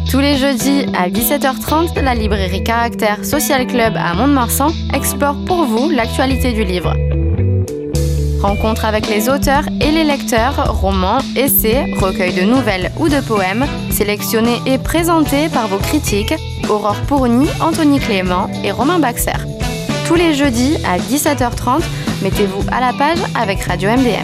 Tous les jeudis à 17h30, la librairie Caractère Social Club à Mont-de-Marsan explore pour vous l'actualité du livre. Rencontre avec les auteurs et les lecteurs, romans, essais, recueils de nouvelles ou de poèmes, sélectionnés et présentés par vos critiques, Aurore Pourny, Anthony Clément et Romain Baxer. Tous les jeudis à 17h30, mettez-vous à la page avec Radio MDM.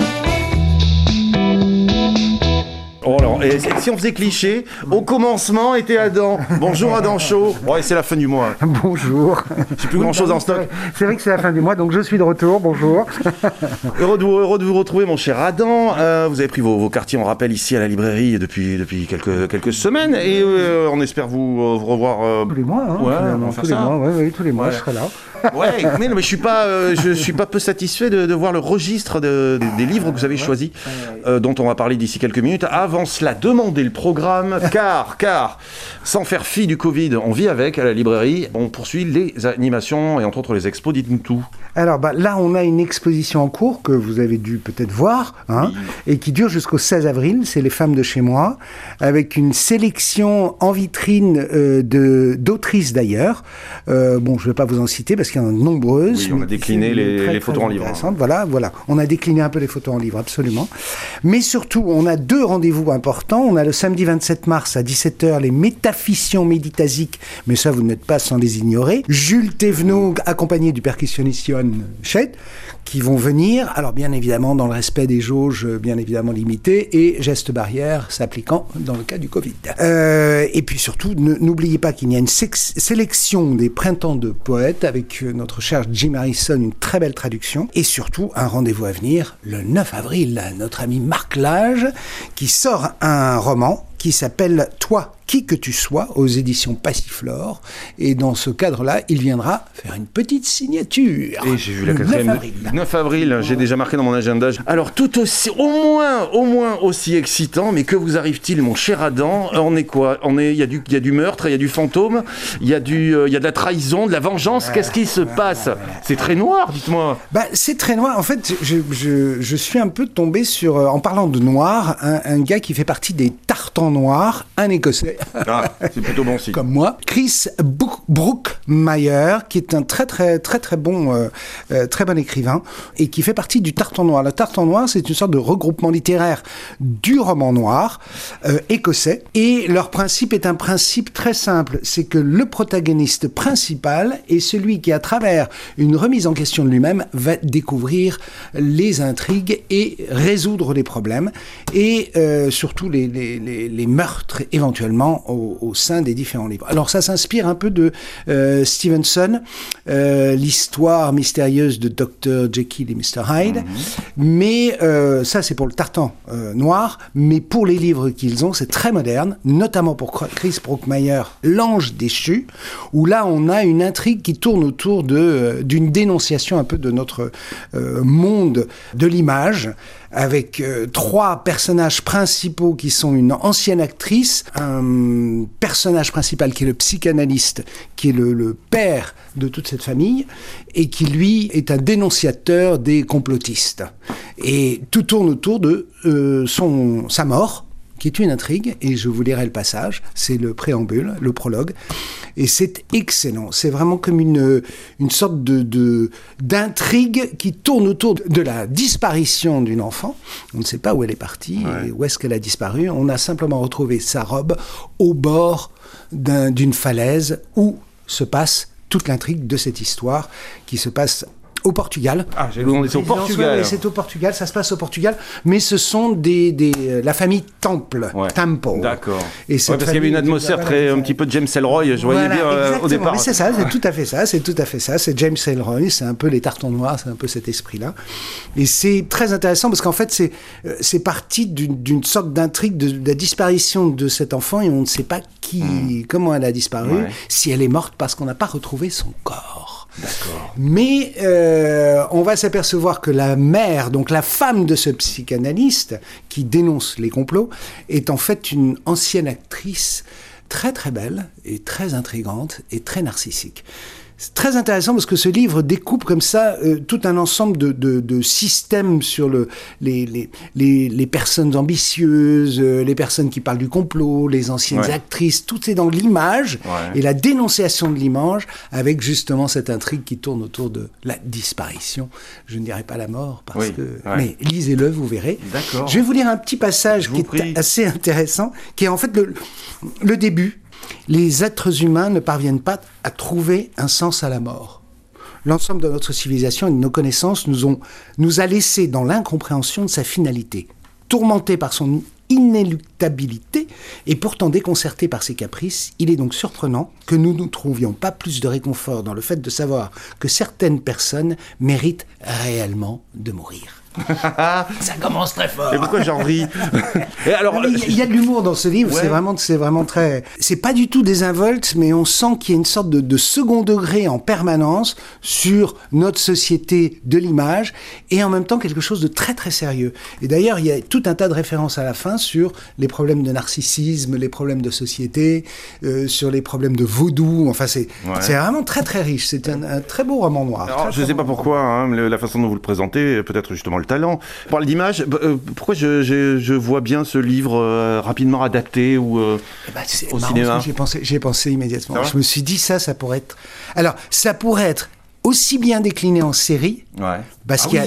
Oh alors, et si on faisait cliché, au commencement était Adam. Bonjour Adam Chaud. Ouais, c'est la fin du mois. Bonjour. J'ai plus grand chose en stock. C'est vrai que c'est la fin du mois, donc je suis de retour. Bonjour. Heureux de vous retrouver, mon cher Adam. Vous avez pris vos quartiers en rappel ici à la librairie depuis quelques semaines et on espère vous revoir. Tous les mois, hein. Ouais, tous les mois, oui, tous les mois, je serai là. Ouais, mais je suis pas peu satisfait de voir le registre des livres que vous avez choisis, dont on va parler d'ici quelques minutes. Avant cela, demandez le programme, car, sans faire fi du Covid, on vit avec à la librairie, on poursuit les animations et entre autres les expos, dites-nous tout. Alors là, on a une exposition en cours que vous avez dû peut-être voir, hein, oui. Et qui dure jusqu'au 16 avril, c'est Les Femmes de chez moi, avec une sélection en vitrine d'autrices d'ailleurs. Je ne vais pas vous en citer parce qu'il y en a de nombreuses. Oui, on a décliné les photos en livre. Voilà, on a décliné un peu les photos en livre, absolument. Mais surtout, on a 2 rendez-vous importants. On a le samedi 27 mars à 17h, les Métaphysions méditasiques, mais ça, vous n'êtes pas sans les ignorer. Jules Thévenot, accompagné du percussionniste Chet, qui vont venir, alors bien évidemment dans le respect des jauges bien évidemment limitées et gestes barrières s'appliquant dans le cas du Covid. Et puis surtout, n'oubliez pas qu'il y a une sélection des printemps de poètes avec notre cher Jim Harrison, une très belle traduction, et surtout un rendez-vous à venir le 9 avril, notre ami Marc Lage qui sort un roman qui s'appelle « Toi, qui que tu sois » aux éditions Passiflore. Et dans ce cadre-là, il viendra faire une petite signature. Et j'ai vu la 9 avril, j'ai déjà marqué dans mon agenda. Alors tout aussi, au moins aussi excitant, mais que vous arrive-t-il, mon cher Adam ? On est quoi ? Il y a du meurtre, il y a du fantôme, il y a de la trahison, de la vengeance. Qu'est-ce qui se passe ? C'est très noir, dites-moi. C'est très noir. En fait, je suis un peu tombé sur, en parlant de noir, un gars qui fait partie des Tartans noirs, un Écossais. Ah, c'est plutôt bon signe. Comme moi. Chris Brookmeyer, qui est un très bon écrivain et qui fait partie du Tartan noir. Le Tartan noir, c'est une sorte de regroupement littéraire du roman noir écossais. Et leur principe est un principe très simple. C'est que le protagoniste principal est celui qui, à travers une remise en question de lui-même, va découvrir les intrigues et résoudre les problèmes. Et surtout les meurtres éventuellement au sein des différents livres. Alors ça s'inspire un peu de Stevenson, l'histoire mystérieuse de Dr. Jekyll et Mr. Hyde, mais ça c'est pour le Tartan noir, mais pour les livres qu'ils ont, c'est très moderne, notamment pour Chris Brookmeyer, L'Ange déchu, où là on a une intrigue qui tourne autour d'une dénonciation un peu de notre monde de l'image, avec 3 personnages principaux qui sont une ancienne actrice, un personnage principal qui est le psychanalyste, qui est le père de toute cette famille, et qui, lui, est un dénonciateur des complotistes. Et tout tourne autour de sa mort, qui est une intrigue, et je vous lirai le passage, c'est le préambule, le prologue, et c'est excellent. C'est vraiment comme une sorte d'intrigue qui tourne autour de la disparition d'une enfant. On ne sait pas où elle est partie, et où est-ce qu'elle a disparu. On a simplement retrouvé sa robe au bord d'une falaise où se passe toute l'intrigue de cette histoire qui se passe au Portugal. Ah, j'ai demandé, c'est au Portugal. Oui, c'est au Portugal, ça se passe au Portugal, mais ce sont la famille Temple. D'accord. Et parce qu'il y avait une atmosphère un petit peu de James Ellroy, je voyais bien au départ. Mais c'est ça, c'est tout à fait ça, c'est James Ellroy, c'est un peu les Tartans noirs, c'est un peu cet esprit-là. Et c'est très intéressant parce qu'en fait, c'est parti d'une sorte d'intrigue de la disparition de cet enfant et on ne sait pas comment elle a disparu, si elle est morte parce qu'on n'a pas retrouvé son corps. D'accord. Mais on va s'apercevoir que la mère, donc la femme de ce psychanalyste qui dénonce les complots, est en fait une ancienne actrice très très belle et très intrigante et très narcissique. C'est très intéressant parce que ce livre découpe comme ça tout un ensemble de systèmes sur les personnes ambitieuses, les personnes qui parlent du complot, les anciennes actrices, tout est dans l'image et la dénonciation de l'image avec justement cette intrigue qui tourne autour de la disparition. Je ne dirais pas la mort parce que... Mais lisez-le, vous verrez. D'accord. Je vais vous lire un petit passage qui est assez intéressant, qui est en fait le début. Les êtres humains ne parviennent pas à trouver un sens à la mort. L'ensemble de notre civilisation et de nos connaissances nous a laissés dans l'incompréhension de sa finalité. Tourmentés par son inéluctabilité et pourtant déconcertés par ses caprices, il est donc surprenant que nous ne trouvions pas plus de réconfort dans le fait de savoir que certaines personnes méritent réellement de mourir. Ça commence très fort. Et pourquoi j'en ris? Il y a de l'humour dans ce livre, c'est vraiment très... C'est pas du tout désinvolte, mais on sent qu'il y a une sorte de second degré en permanence sur notre société de l'image, et en même temps quelque chose de très très sérieux. Et d'ailleurs, il y a tout un tas de références à la fin sur les problèmes de narcissisme, les problèmes de société, sur les problèmes de vaudou, enfin c'est vraiment très très riche, c'est un très beau roman noir. Alors, je ne sais pas pourquoi, la façon dont vous le présentez, peut-être justement le talent. On parle d'image, pourquoi je vois bien ce livre rapidement adapté ou au cinéma? J'ai pensé immédiatement. Je me suis dit ça pourrait être... Alors, ça pourrait être aussi bien décliné en série, parce qu'il y a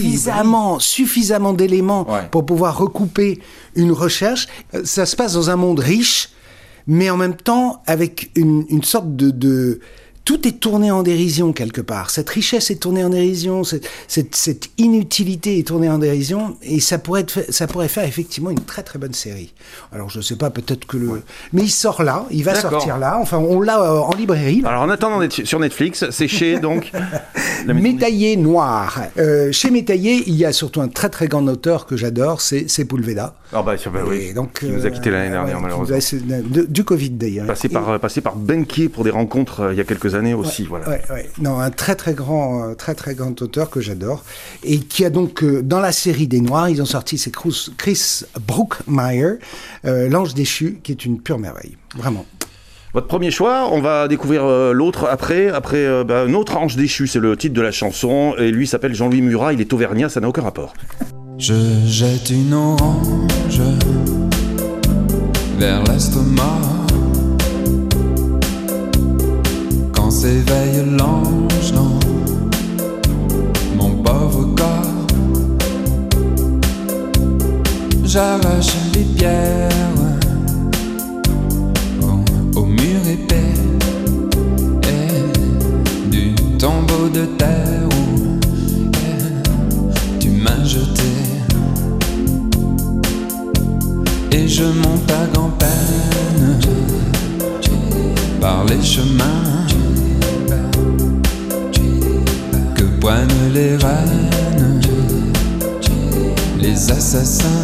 suffisamment d'éléments pour pouvoir recouper une recherche. Ça se passe dans un monde riche, mais en même temps avec une sorte de tout est tourné en dérision quelque part. Cette richesse est tournée en dérision, cette inutilité est tournée en dérision, et ça pourrait faire effectivement une très très bonne série. Alors je sais pas, peut-être que mais il sort là, il va sortir là. Enfin, on l'a en librairie. Là. Alors en attendant d'être sur Netflix, c'est chez donc Métayer Noir. Chez Métayer, il y a surtout un très très grand auteur que j'adore, c'est Sepúlveda. Ah oui. Donc, qui nous a quitté l'année dernière malheureusement. Du Covid d'ailleurs. Passé par Benquier pour des rencontres il y a quelques années aussi, Non, un très très grand auteur que j'adore et qui a donc dans la série des Noirs, ils ont sorti, c'est Chris Brookmyre, L'Ange déchu, qui est une pure merveille, vraiment. Votre premier choix, on va découvrir l'autre après Notre Ange déchu, c'est le titre de la chanson, et lui s'appelle Jean-Louis Murat, il est auvergnat, ça n'a aucun rapport. Je jette une orange vers l'estomac quand s'éveille l'ange dans mon pauvre corps. J'arrache les pierres au mur épais et du tombeau de terre où tu m'as jeté. Et je monte à grand-peine par les chemins que poignent les reines, les assassins.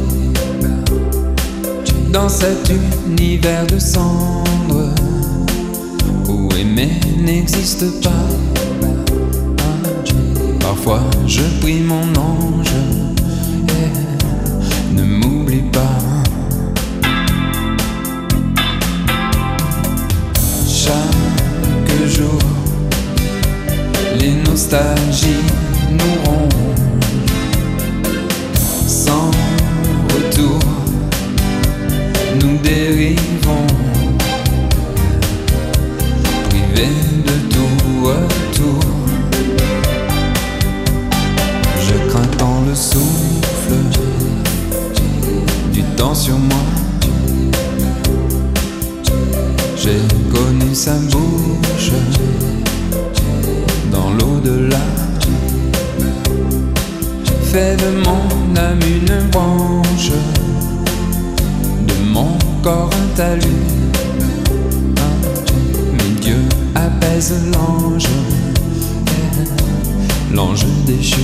Dans cet univers de cendres où aimer n'existe pas, parfois je prie mon ange et ne m'oublie pas. Chaque jour, les nostalgies nous rongent sans retour. Nous dérivons, privés de tout retour. Je crains tant le souffle du temps sur moi. J'ai connu sa bouche dans l'au-delà. Fais de mon âme une branche, de mon corps un talus. Mais Dieu apaise l'ange, l'ange déchu.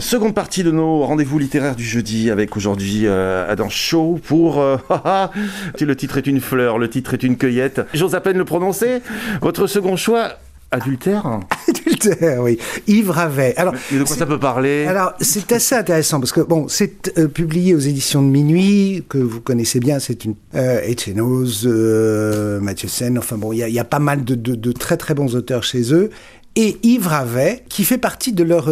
seconde partie de nos rendez-vous littéraires du jeudi avec aujourd'hui Adam Chaud pour... le titre est une fleur, le titre est une cueillette. J'ose à peine le prononcer. Votre second choix... Adultère ? Adultère, oui. Yves Ravet. Alors, mais de quoi ça peut parler ? Alors, c'est assez intéressant parce que, bon, c'est publié aux éditions de Minuit, que vous connaissez bien, c'est une Etienne-Oz, Mathieu Sen, enfin bon, il y a pas mal de très très bons auteurs chez eux. Et Yves Ravet, qui fait partie de leur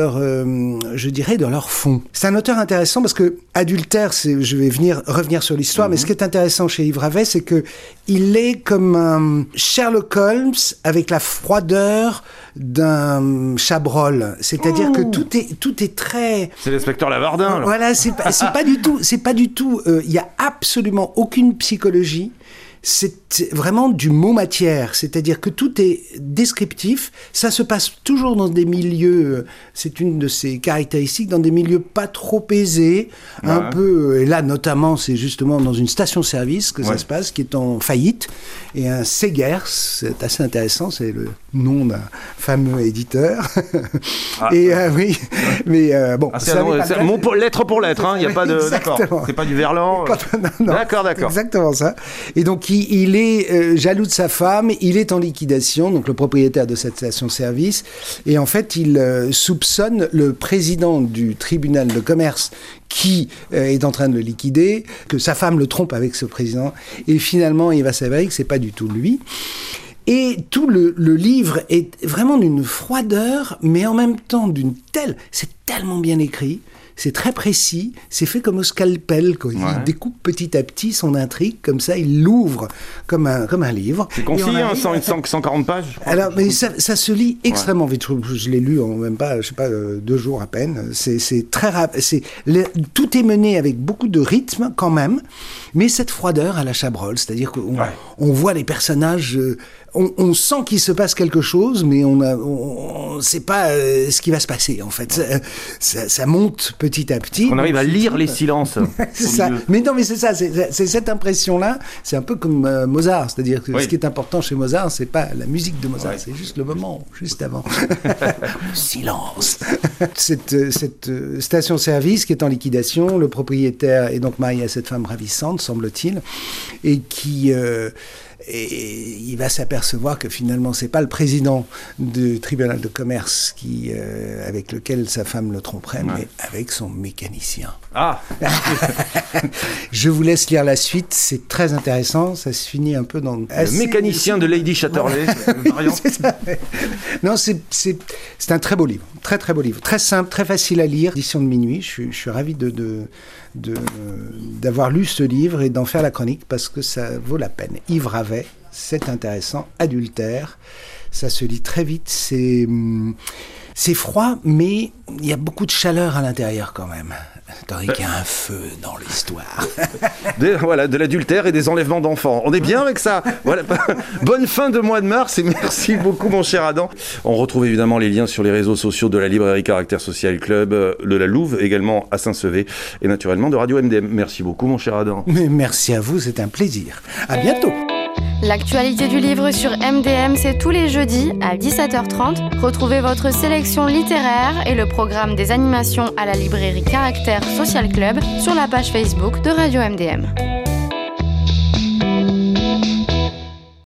fond. C'est un auteur intéressant parce que Adultère, je vais revenir sur l'histoire, mais ce qui est intéressant chez Yves Ravet, c'est que il est comme un Sherlock Holmes avec la froideur d'un Chabrol. C'est-à-dire que tout est très... C'est l'inspecteur Lavardin, là. Voilà, c'est pas du tout, il y a absolument aucune psychologie. C'est vraiment du mot matière, c'est-à-dire que tout est descriptif, ça se passe toujours dans des milieux, c'est une de ses caractéristiques, dans des milieux pas trop aisés, un peu, et là notamment c'est justement dans une station-service que ça se passe, qui est en faillite, et un Segers, c'est assez intéressant, c'est le nom d'un fameux éditeur, oui, mais bon... c'est lettre pour lettre, hein, il n'y a pas de... Exactement. D'accord, c'est pas du Verlan. Non, d'accord. Exactement ça. Et donc il est jaloux de sa femme, il est en liquidation, donc le propriétaire de cette station-service, et en fait il soupçonne le président du tribunal de commerce qui est en train de le liquider, que sa femme le trompe avec ce président, et finalement il va s'avérer que c'est pas du tout lui. Et tout le livre est vraiment d'une froideur, mais en même temps c'est tellement bien écrit. C'est très précis, c'est fait comme au scalpel, quoi. Il découpe petit à petit son intrigue, comme ça, il l'ouvre comme un livre. C'est concis, 140 pages, je crois. Alors, mais ça se lit extrêmement vite. Je l'ai lu en même pas, 2 jours à peine. C'est très rapide. Tout est mené avec beaucoup de rythme, quand même, mais cette froideur à la Chabrol, c'est-à-dire qu'on voit les personnages... On sent qu'il se passe quelque chose, mais on sait pas ce qui va se passer, en fait. Ça monte petit à petit. On arrive à lire les silences. C'est ça. Mais non, mais c'est ça, c'est cette impression-là. C'est un peu comme Mozart, c'est-à-dire que ce qui est important chez Mozart, c'est pas la musique de Mozart, c'est juste le moment, juste avant. Silence. Cette station-service qui est en liquidation, le propriétaire est donc marié à cette femme ravissante, semble-t-il, et qui... Et il va s'apercevoir que finalement, c'est pas le président du tribunal de commerce avec lequel sa femme le tromperait, mais avec son mécanicien. Ah. Je vous laisse lire la suite, c'est très intéressant, ça se finit un peu dans... Le mécanicien de Lady Chatterley, c'est ça. Non, c'est un très beau livre, très très beau livre, très simple, très facile à lire, édition de Minuit. Je suis ravi d'avoir lu ce livre et d'en faire la chronique parce que ça vaut la peine. Yves Ravet, c'est intéressant. Adultère, ça se lit très vite, c'est froid, mais il y a beaucoup de chaleur à l'intérieur quand même. Tandis qu'il y a un feu dans l'histoire. De l'adultère et des enlèvements d'enfants. On est bien avec ça. Voilà. Bonne fin de mois de mars et merci beaucoup mon cher Adam. On retrouve évidemment les liens sur les réseaux sociaux de la librairie Caractère Social Club, de la Louve, également à Saint-Sevé et naturellement de Radio MDM. Merci beaucoup mon cher Adam. Mais merci à vous, c'est un plaisir. À bientôt. L'actualité du livre sur MDM, c'est tous les jeudis à 17h30. Retrouvez votre sélection littéraire et le programme des animations à la librairie Caractère Social Club sur la page Facebook de Radio MDM.